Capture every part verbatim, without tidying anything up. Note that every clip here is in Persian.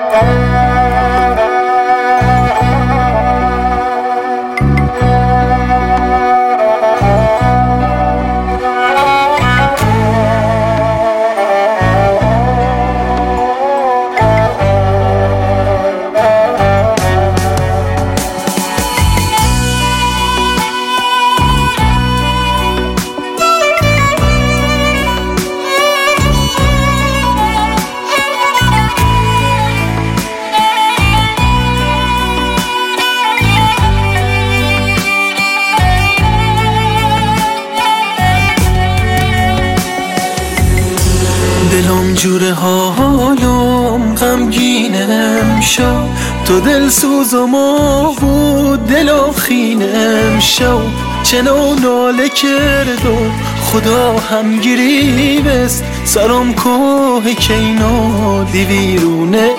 دلم جوره حالم غمگینم شو، تو دل سوزم بود دلم خینم شو. چنو ناله کردم خدا همگیری بست، سرم کوه کینا دیویرونه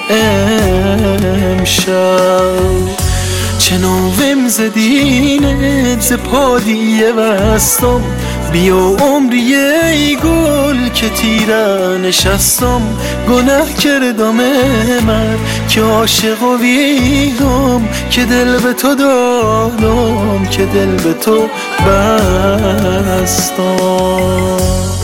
امشب. چنو وم زدینت ز پادیه وستم، بیا عمری ای گل که تیره نشستم. گناه کردم من که عاشق و ویدم، که دل به تو دادم که دل به تو بستم.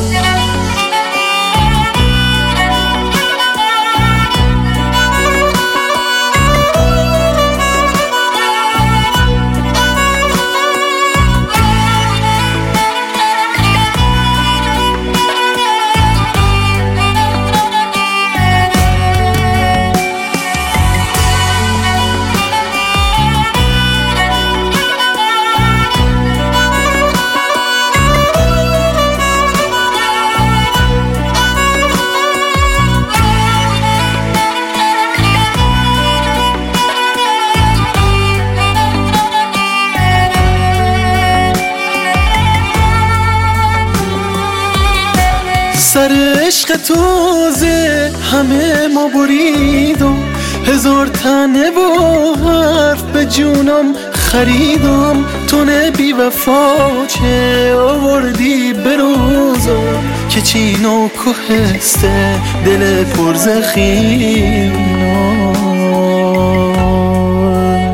سر عشق توزه همه ما بریدم، هزار تنه با حرف به جونم خریدم. تو نه بی وفا چه آوردی به روزم، که چین و کوهسته دل پرزخینم.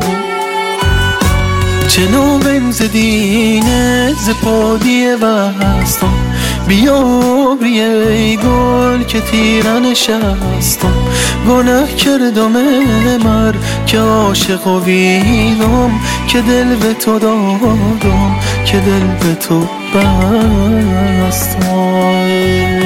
چنو بم زدینه ز پادیه وستم، بیا ای گل که تیره نشستم. گناه کردم مر که عاشق و ویدم، که دل به تو دادم که دل به تو بستم.